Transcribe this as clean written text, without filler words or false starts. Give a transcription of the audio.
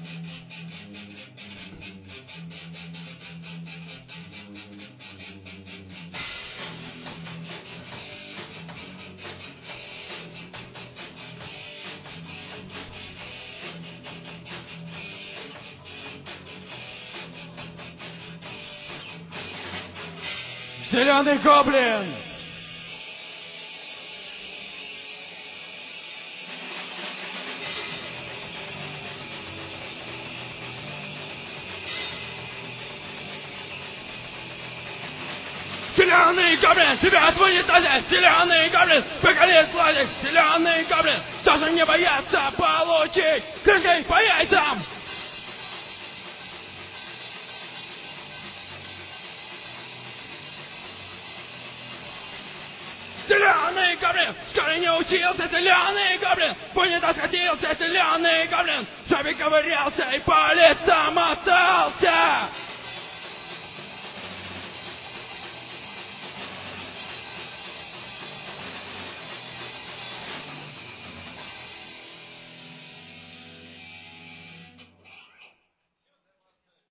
Зеленый гоблин! Зеленый гоблин! Тебя в унитазе! Зеленый гоблин! Поколет сладик! Зеленый гоблин! Даже не боятся получить крышкой по яйцам! Зеленый гоблин! Скоро не учился зеленый гоблин! В унитаз скатился зеленый гоблин! В жопе ковырялся и по лицам остался!